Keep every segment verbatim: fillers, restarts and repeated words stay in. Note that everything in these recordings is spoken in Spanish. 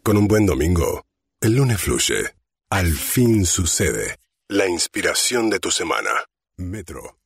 Con un buen domingo, el lunes fluye. Al fin sucede. La inspiración de tu semana. Metro.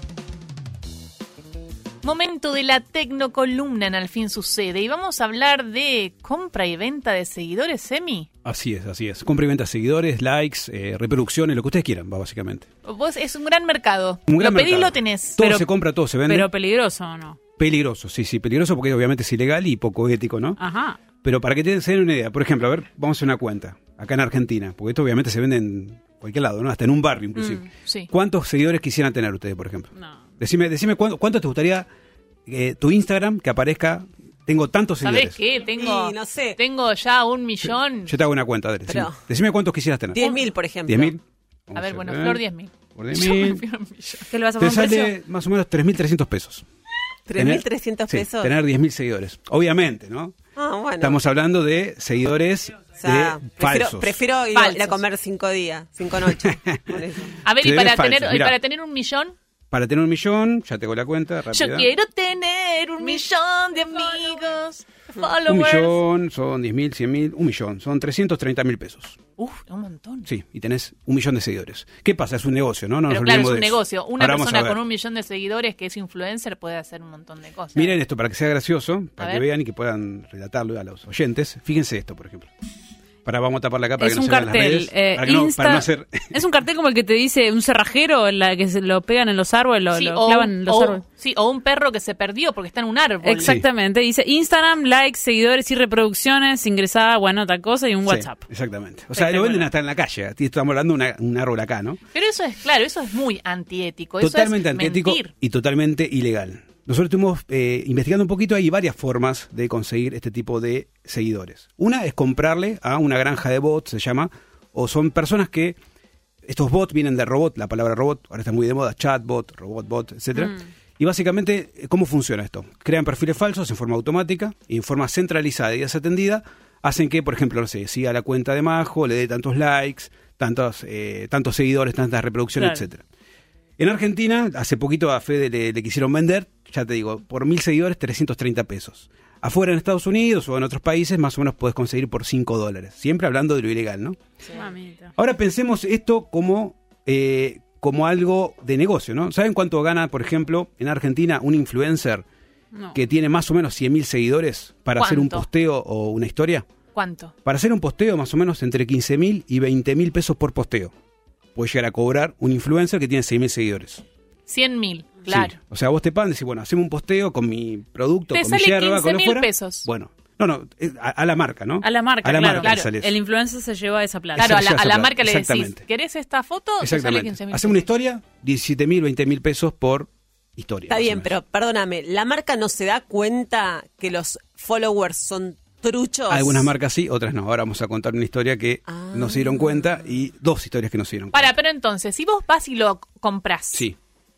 Momento de la tecnocolumna en Al fin sucede. Y vamos a hablar de compra y venta de seguidores, Emi. Así es, así es. Compra y venta de seguidores, likes, eh, reproducciones, lo que ustedes quieran, va, básicamente. Vos, es un gran mercado. Un gran lo pedís, mercado. lo tenés. Todo pero, se compra, todo se vende. Pero peligroso, ¿o no? Peligroso, sí, sí, peligroso porque obviamente es ilegal y poco ético, ¿no? Ajá. Pero para que te den una idea, por ejemplo, a ver, vamos a hacer una cuenta, acá en Argentina, porque esto obviamente se vende en cualquier lado, ¿no? Hasta en un barrio inclusive. Mm, sí. ¿Cuántos seguidores quisieran tener ustedes, por ejemplo? No. Decime, decime cuánto, cuánto te gustaría eh, tu Instagram que aparezca, tengo tantos seguidores. ¿Sabés qué? Tengo, Y no sé. tengo ya un millón. Yo te hago una cuenta, Adri, Pero- decime, decime cuántos quisieras tener. diez mil, por ejemplo. ¿diez mil? A ver, bueno, ver. Flor, diez mil. Por diez Yo me mil. fui a un millón. ¿Qué le vas a Te poner un sale precio? más o menos tres mil trescientos pesos. ¿tres mil trescientos Sí, pesos? tener diez mil seguidores. Obviamente, ¿no? Ah, bueno. Estamos hablando de seguidores O sea, de prefiero, falsos. prefiero ir, Falsos. ir a comer cinco días, cinco noches. Por eso. A ver, Te y debes para falsos, tener, y mirá. para tener un millón, Para tener un millón, ya tengo la cuenta, rápida. yo quiero tener un millón de amigos, Un followers. millón, son diez mil, cien mil, un millón, son trescientos treinta mil pesos. Uf, un montón. Sí, y tenés un millón de seguidores. ¿Qué pasa? Es un negocio, ¿no? No Pero nos claro, es olvidemos un de eso. negocio. Una Ahora vamos a persona ver. con un millón de seguidores que es influencer puede hacer un montón de cosas. Miren esto para que sea gracioso, para A que ver. vean y que puedan relatarlo a los oyentes. Fíjense esto, por ejemplo. Para, vamos a tapar acá para Es que no un se vean las cartel. redes. eh, para, que no, Insta- para no hacer... Es un cartel como el que te dice un cerrajero, en la que se lo pegan en los árboles, lo, Sí, lo o, clavan en los o- árboles. sí, o un perro que se perdió porque está en un árbol. Exactamente. Dice Instagram, likes, seguidores y reproducciones, ingresada, bueno, tal cosa, y un Sí, WhatsApp. exactamente. O sea, lo venden hasta en la calle. Aquí estamos hablando de una- un árbol acá, ¿no? Pero eso es, claro, eso es muy antiético. Eso Totalmente es antiético mentir. y totalmente ilegal. Nosotros estuvimos eh, investigando un poquito, hay varias formas de conseguir este tipo de seguidores. Una es comprarle a una granja de bots, se llama, o son personas que, estos bots vienen de robot, la palabra robot, ahora está muy de moda, chatbot, robotbot, etcétera. Mm. Y básicamente, ¿cómo funciona esto? Crean perfiles falsos en forma automática y en forma centralizada y desatendida, hacen que, por ejemplo, no sé, siga la cuenta de Majo, le dé tantos likes, tantos, eh, tantos seguidores, tantas reproducciones, Claro. etcétera. En Argentina, hace poquito a Fede le, le quisieron vender, ya te digo, por mil seguidores, trescientos treinta pesos. Afuera en Estados Unidos o en otros países, más o menos puedes conseguir por cinco dólares. Siempre hablando de lo ilegal, ¿no? Mamita. Ahora pensemos esto como, eh, como algo de negocio, ¿no? ¿Saben cuánto gana, por ejemplo, en Argentina un influencer No. que tiene más o menos cien mil seguidores para hacer un ¿Cuánto? posteo o una historia? ¿Cuánto? Para hacer un posteo, más o menos entre quince mil y veinte mil pesos por posteo. Puede llegar a cobrar un influencer que tiene seis mil seguidores. cien mil, claro. Sí. O sea, vos te pagan y decís, bueno, hacemos un posteo con mi producto, Te con mi sale yerba, con lo quince mil fuera. pesos. Bueno, no, no, es a, a la marca, ¿no? A la marca, A la claro. marca le claro. sale eso. El influencer se lleva esa plata. Claro, a la, Esa- a esa la plata, marca le decís, exactamente. ¿querés esta foto? Te sale Exactamente. quince mil. Hacemos una historia, diecisiete mil, veinte mil pesos por historia. Está más o bien, menos. pero perdóname, ¿la marca no se da cuenta que los followers son truchos? Algunas marcas sí, otras no. Ahora vamos a contar una historia que Ah. no se dieron cuenta y dos historias que no se dieron cuenta. Para, pero entonces, si vos vas y lo comprás Sí,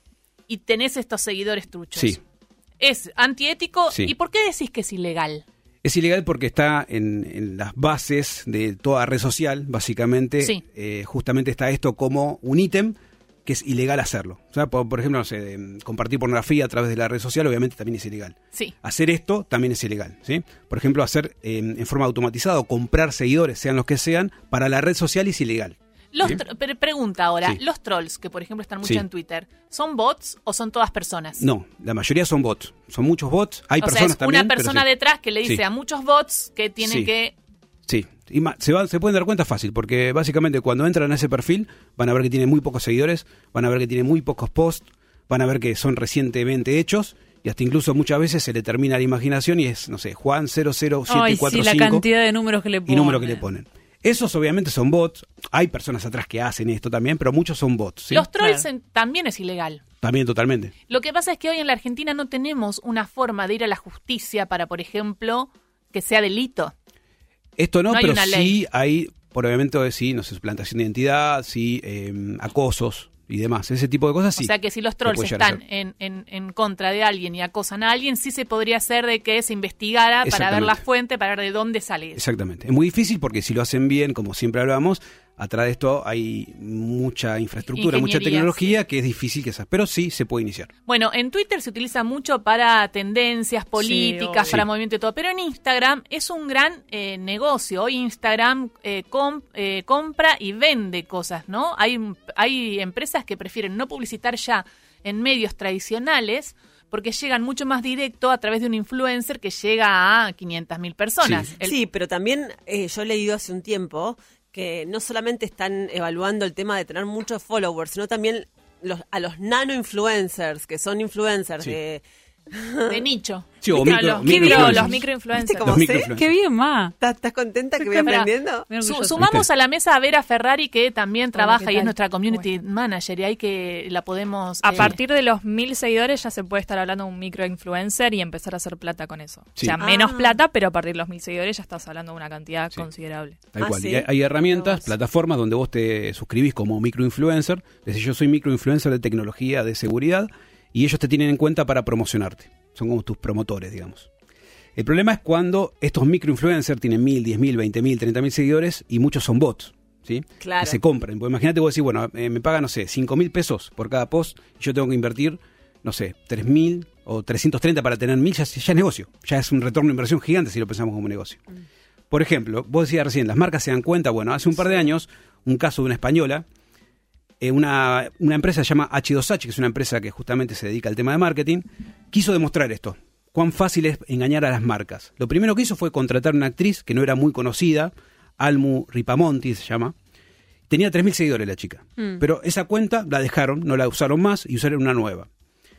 y tenés estos seguidores truchos, sí. ¿es antiético? Sí. ¿Y por qué decís que es ilegal? Es ilegal porque está en, en las bases de toda red social, básicamente. Sí. Eh, justamente está esto como un ítem que es ilegal hacerlo. O sea, por, por ejemplo, no sé, de, compartir pornografía a través de la red social, obviamente también es ilegal. Sí. Hacer esto también es ilegal, ¿sí? Por ejemplo, hacer eh, en forma automatizada o comprar seguidores, sean los que sean, para la red social es ilegal. Los ¿Sí? tro- pero pregunta ahora, Sí. los trolls, que por ejemplo están mucho Sí. en Twitter, ¿son bots o son todas personas? No, la mayoría son bots. Son muchos bots. Hay o sea, personas es también. una pero persona sí. detrás que le dice Sí. a muchos bots que tienen Sí. que... Sí, y ma- se, va- se pueden dar cuenta fácil, porque básicamente cuando entran a ese perfil van a ver que tiene muy pocos seguidores, van a ver que tiene muy pocos posts, van a ver que son recientemente hechos y hasta incluso muchas veces se le termina la imaginación y es, no sé, Juan cero cero siete Ay, cuatro sí, la cinco cantidad de números que le ponen. y número que le ponen. Esos obviamente son bots, hay personas atrás que hacen esto también, pero muchos son bots, ¿sí? Los trolls Claro. en- también es ilegal. También totalmente. Lo que pasa es que hoy en la Argentina no tenemos una forma de ir a la justicia para, por ejemplo, que sea delito. Esto no, No hay pero una sí ley. hay, por obviamente, sí, no sé, suplantación de identidad, sí, eh, acosos y demás. Ese tipo de cosas sí. O sea que si los se trolls puede llegar a están en, en, en contra de alguien y acosan a alguien, sí se podría hacer de que se investigara para ver la Exactamente. fuente, para ver de dónde sale eso. Exactamente. Es muy difícil porque si lo hacen bien, como siempre hablamos, Atrás de esto hay mucha infraestructura, mucha Ingeniería, tecnología que es difícil que sea, pero sí se puede iniciar. Bueno, en Twitter se utiliza mucho para tendencias políticas, Sí, para sí. movimiento y todo, pero en Instagram es un gran eh, negocio. Hoy Instagram eh, com- eh, compra y vende cosas, ¿no? Hay, hay empresas que prefieren no publicitar ya en medios tradicionales porque llegan mucho más directo a través de un influencer que llega a quinientas mil personas. Sí. El- Sí, pero también eh, yo he leído hace un tiempo que no solamente están evaluando el tema de tener muchos followers, sino también los, a los nano-influencers, que son influencers Sí. de... de nicho. Sí, o Claro, micro- los, micro- micro- influencers. los microinfluencers. ¿Viste cómo Los sé? microinfluencers. Qué bien, ma. ¿Estás, estás contenta que voy Espera, aprendiendo? Muy Su- orgullosa. sumamos ¿Viste? a la mesa a Vera Ferrari, que también trabaja ¿qué y es tal? nuestra community ¿Cómo manager, y ahí que la podemos... A eh, partir de los mil seguidores ya se puede estar hablando de un microinfluencer y empezar a hacer plata con eso. Sí. O sea, Ah. menos plata, pero a partir de los mil seguidores ya estás hablando de una cantidad Sí. considerable. Tal Ah, cual. sí. Y hay, hay herramientas, Vos. plataformas donde vos te suscribís como microinfluencer. Decís, yo soy microinfluencer de tecnología, de seguridad, y ellos te tienen en cuenta para promocionarte. Son como tus promotores, digamos. El problema es cuando estos microinfluencers tienen mil, diez mil, veinte mil, treinta mil seguidores y muchos son bots, ¿sí? Claro. Que se compran. Porque imagínate vos decís, bueno, eh, me pagan, no sé, cinco mil pesos por cada post y yo tengo que invertir, no sé, tres mil o trescientos treinta para tener mil, ya, ya es negocio. Ya es un retorno de inversión gigante si lo pensamos como negocio. Por ejemplo, vos decías recién, las marcas se dan cuenta, bueno, hace un par de años, un caso de una española, eh, una, una empresa se llama hache dos hache, que es una empresa que justamente se dedica al tema de marketing, quiso demostrar esto, cuán fácil es engañar a las marcas. Lo primero que hizo fue contratar a una actriz que no era muy conocida, Almu Ripamonti se llama. Tenía tres mil seguidores la chica, Mm. pero esa cuenta la dejaron, no la usaron más y usaron una nueva.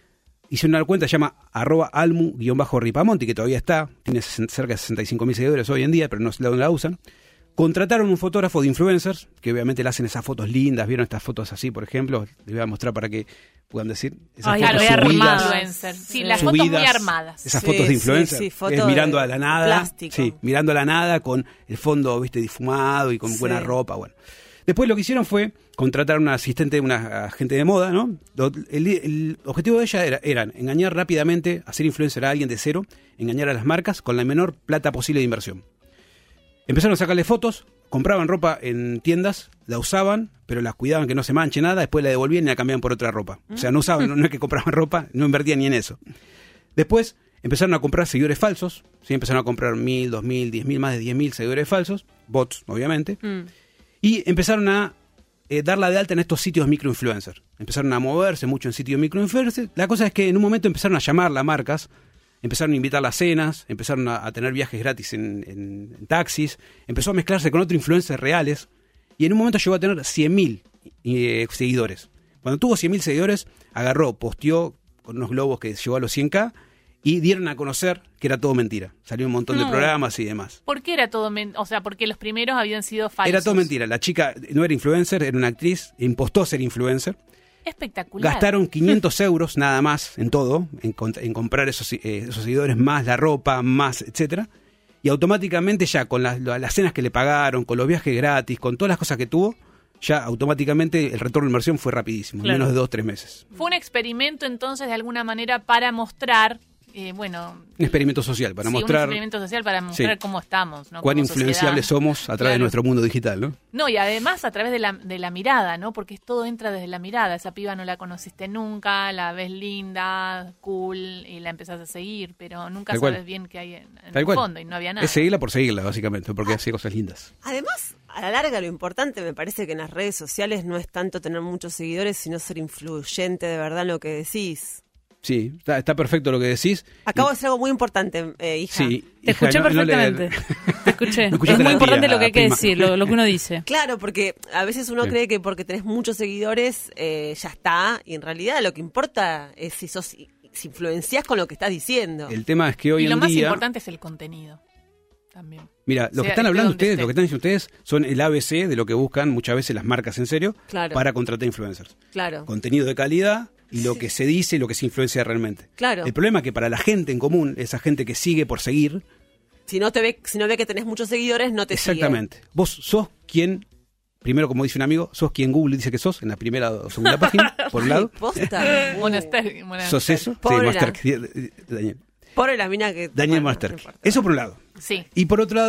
Hice una cuenta que se llama arroba almu-ripamonti, que todavía está, tiene sesenta cerca de sesenta y cinco mil seguidores hoy en día, pero no, no la usan. Contrataron un fotógrafo de influencers, que obviamente le hacen esas fotos lindas, ¿vieron estas fotos así, por ejemplo? Les voy a mostrar para que puedan decir. Esas Ay, fotos claro, Claro, subidas, influencer. Sí, Sí. las fotos muy subidas, armadas. Esas Sí, fotos de sí, influencer, sí, foto es mirando de a la nada. plástico. Sí, mirando a la nada con el fondo, viste, difumado y con Sí. buena ropa, bueno. Después lo que hicieron fue contratar a una asistente, una agente de moda, ¿no? Lo- El, el objetivo de ella era eran engañar rápidamente, hacer influencer a alguien de cero, engañar a las marcas con la menor plata posible de inversión. Empezaron a sacarle fotos, compraban ropa en tiendas, la usaban, pero la cuidaban que no se manche nada, después la devolvían y la cambiaban por otra ropa. O sea, no usaban, no, no es que compraban ropa, no invertían ni en eso. Después empezaron a comprar seguidores falsos, ¿sí? Empezaron a comprar mil, dos mil, diez mil, más de diez mil seguidores falsos, bots, obviamente. Mm. Y empezaron a eh, darla de alta en estos sitios microinfluencers. Empezaron a moverse mucho en sitios microinfluencers. La cosa es que en un momento empezaron a llamarla a marcas, empezaron a invitarla a cenas, empezaron a, a tener viajes gratis en, en- en taxis, empezó a mezclarse con otros influencers reales y en un momento llegó a tener cien mil eh, seguidores. Cuando tuvo cien mil seguidores, agarró, posteó con unos globos que llegó a los cien mil y dieron a conocer que era todo mentira. Salió un montón de No. programas y demás. ¿Por qué era todo men- O sea, porque los primeros habían sido falsos. Era todo mentira. La chica no era influencer, era una actriz, impostó ser influencer. Espectacular. Gastaron quinientos euros nada más en todo, en, con- en comprar esos, eh, esos seguidores, más la ropa, más, etcétera. Y automáticamente ya con las, las cenas que le pagaron, con los viajes gratis, con todas las cosas que tuvo, ya automáticamente el retorno de inversión fue rapidísimo, en Claro. menos de dos, tres meses. Fue un experimento entonces de alguna manera para mostrar, eh, bueno, Un experimento social, para sí, mostrar un experimento social para mostrar Sí. cómo estamos, ¿no? cuán Como influenciables sociedad. somos a través Claro. de nuestro mundo digital, ¿no? No, y además a través de la, de la mirada, ¿no? Porque todo entra desde la mirada. Esa piba no la conociste nunca, la ves linda, cool, y la empezás a seguir, pero nunca Tal cual. sabes bien qué hay en, en Tal el cual. fondo y no había nada. Es seguirla por seguirla, básicamente, porque hace cosas lindas. Además, a la larga lo importante me parece que en las redes sociales no es tanto tener muchos seguidores, sino ser influyente de verdad en lo que decís. Sí, está, está perfecto lo que decís. Acabo de decir algo muy importante, eh, hija. Sí, Te hija, escuché no- no le- perfectamente. Te escuché. No escuchaste Es a muy la importante tía, lo que hay que prima. decir, lo, lo que uno dice. Claro, porque a veces uno Sí. cree que porque tenés muchos seguidores eh, ya está, y en realidad lo que importa es si sos si influenciás con lo que estás diciendo. El tema es que hoy y lo en más día... importante es el contenido. También. Mira, lo sea, que están esté hablando donde ustedes, esté. lo que están diciendo ustedes, son el A B C de lo que buscan muchas veces las marcas en serio Claro. para contratar influencers. Claro. Contenido de calidad y lo que se dice y lo que se influencia realmente. Claro. El problema es que para la gente en común, esa gente que sigue por seguir, Si no te ve, si no ve que tenés muchos seguidores, no te exactamente, vos sos quien, primero como dice un amigo, sos quien Google dice que sos, en la primera o segunda página, por un sigue. lado. Ay, posta. Monaster- Monaster- ¿Sos eso? Pobre sí, la- Monster, Daniel. Pobre la mina que... Daniel bueno, Monster. no importa. Eso por un lado. Sí. Y por otro lado,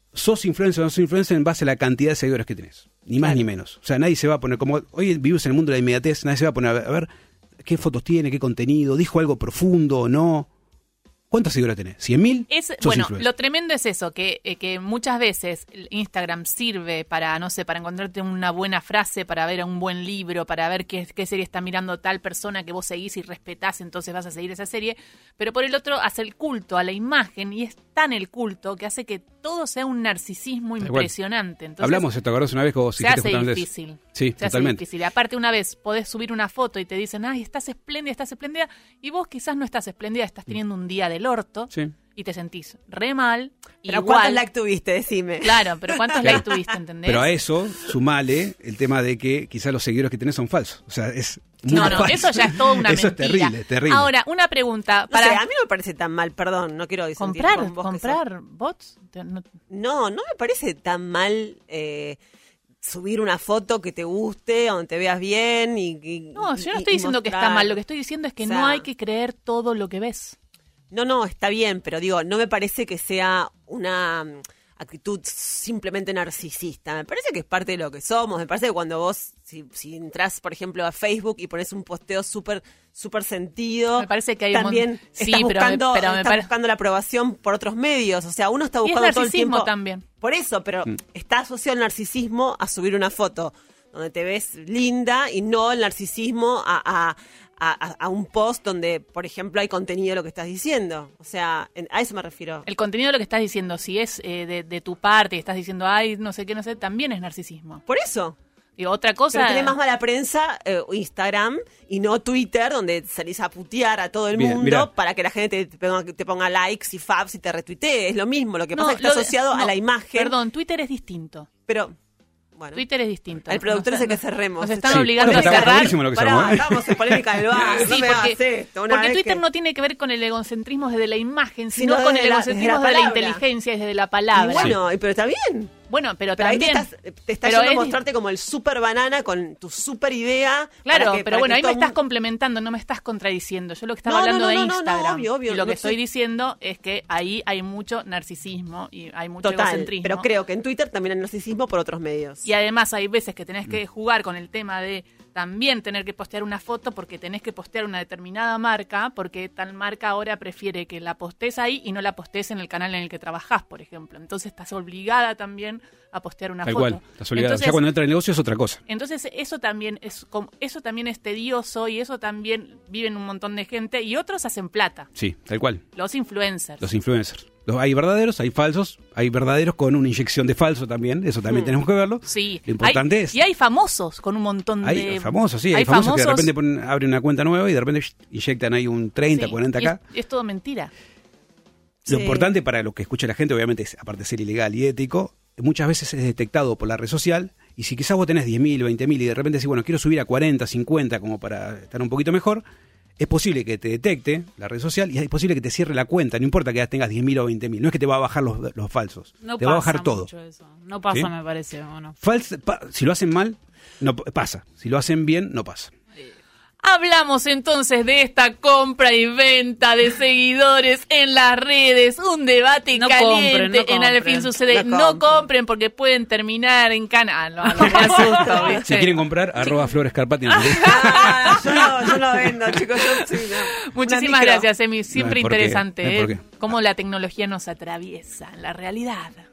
sos influencer o no sos influencer en base a la cantidad de seguidores que tenés. Ni más Claro. ni menos. O sea, nadie se va a poner, como hoy vivimos en el mundo de la inmediatez, nadie se va a poner a ver, a ver qué fotos tiene, qué contenido, dijo algo profundo o no. ¿Cuántos seguidores tenés? ¿cien mil? Es, Sos bueno, influencer. lo tremendo es eso, que, eh, que muchas veces el Instagram sirve para, no sé, para encontrarte una buena frase, para ver un buen libro, para ver qué, qué serie está mirando tal persona que vos seguís y respetás, entonces vas a seguir esa serie. Pero por el otro, hace el culto a la imagen y es tan el culto que hace que todo sea un narcisismo Tal cual. impresionante. Entonces, Hablamos, ¿te acordás una vez que vos se dijiste hace justamente eso? difícil. Sí, se hace totalmente. difícil. Aparte, una vez podés subir una foto y te dicen, ay, estás espléndida, estás espléndida, y vos quizás no estás espléndida, estás teniendo un día del orto. Sí. Y te sentís re mal. Pero igual, ¿cuántos likes tuviste? Decime. Claro, pero ¿cuántos likes tuviste, entendés? Pero a eso, sumale el tema de que quizás los seguidores que tenés son falsos. O sea, es muy No, no, falso. eso ya es toda una Eso mentira. es terrible, terrible. Ahora, una pregunta. No Para sé, a mí no me parece tan mal, perdón, no quiero disentir comprar, con vos que comprar bots. Te- no- sos- No, no me parece tan mal eh, subir una foto que te guste, donde te veas bien y... y- No, yo no y- estoy y diciendo que está mostrar. mal. Lo que estoy diciendo es que O sea, no hay que creer todo lo que ves. No, no, está bien, pero digo, no me parece que sea una mm, actitud simplemente narcisista. Me parece que es parte de lo que somos. Me parece que cuando vos, si, si entras, por ejemplo, a Facebook y pones un posteo súper súper sentido, Me parece que hay un también mon- sí, estás, pero me- buscando, pero me estás pare- buscando la aprobación por otros medios. O sea, uno está Y es buscando todo el narcisismo tiempo... también. Por eso, pero Mm. está asociado el narcisismo a subir una foto donde te ves linda y no el narcisismo a, a, a, a un post donde, por ejemplo, hay contenido de lo que estás diciendo. O sea, en- a eso me refiero. El contenido de lo que estás diciendo, si es eh, de, de tu parte y estás diciendo, ay, no sé qué, no sé, también es narcisismo. Por eso. Digo, otra cosa... Pero tiene más mala prensa eh, Instagram y no Twitter, donde salís a putear a todo el Bien, mundo mirá. para que la gente te ponga, te ponga likes y faps y te retuitee. Es lo mismo. Lo que No, pasa es que lo está de- asociado no, a la imagen. Perdón, Twitter es distinto. Pero, bueno. Twitter es distinto. El productor Nos- dice que cerremos. Nos están Sí. obligando Bueno, a está- está cerrar. buenísimo lo que Pará, somos, ¿eh? estamos en polémica del bar. Sí, no me porque, hagas esto. Una porque vez Twitter que- no tiene que ver con el egocentrismo desde la imagen, sino, Sino con desde el la- egocentrismo desde la de la palabra. inteligencia, desde la Y palabra. bueno, y pero está bien. Bueno, pero, Pero ahí te también... estás, te estás pero yendo a es- mostrarte como el super banana con tu super idea. Claro, para que- pero para bueno, que ahí me todo el estás mundo- complementando, no me estás contradiciendo. Yo lo que estaba No, no, hablando no, de no, no, no, Instagram obvio, obvio, y lo que no estoy sé. diciendo es que ahí hay mucho narcisismo y hay mucho Total, egocentrismo. pero creo que en Twitter también hay narcisismo por otros medios. Y además hay veces que tenés Mm. que jugar con el tema de también tener que postear una foto porque tenés que postear una determinada marca, porque tal marca ahora prefiere que la postes ahí y no la postes en el canal en el que trabajás, por ejemplo. Entonces estás obligada también a postear una Tal foto. cual, estás obligado. Entonces, Ya cuando entra el negocio es otra cosa. entonces eso también es com- eso también es tedioso y eso también viven un montón de gente y otros hacen plata, Sí, tal cual. los influencers. Los influencers. Los, hay verdaderos, hay falsos, hay verdaderos con una inyección de falso también, eso también tenemos que verlo. Sí, Lo importante hay- es... y hay famosos con un montón Hay de famosos, sí, hay, famosos, que de repente ponen- abren una cuenta nueva y de repente inyectan ahí un treinta, sí, cuarenta y K. Es, es todo mentira. Lo Sí. importante para lo que escucha la gente, obviamente, es, aparte de ser ilegal y ético, muchas veces es detectado por la red social. Y si quizás vos tenés diez mil, veinte mil y de repente decís, bueno, quiero subir a cuarenta, cincuenta como para estar un poquito mejor, es posible que te detecte la red social y es posible que te cierre la cuenta, no importa que tengas diez mil o veinte mil, no es que te va a bajar los, los falsos, No te va a pasa bajar todo. mucho eso. No pasa, ¿Sí? me parece, ¿o no? Fals- pa- si lo hacen mal, no p- pasa. Si lo hacen bien, no pasa. Hablamos entonces de esta compra y venta de seguidores en las redes, un debate No caliente compren, no en Al fin compren. sucede. No No compren. compren porque pueden terminar en cana. No, no, me asusto, ¿viste? Si quieren comprar, arroba Flores Carpati. en Twitter. Ah, yo, no, yo no vendo, chicos. Yo, sí, no. Muchísimas Una micro. gracias, Emi. Siempre No hay por qué, interesante, no hay por ¿eh? qué. Cómo la tecnología nos atraviesa en la realidad.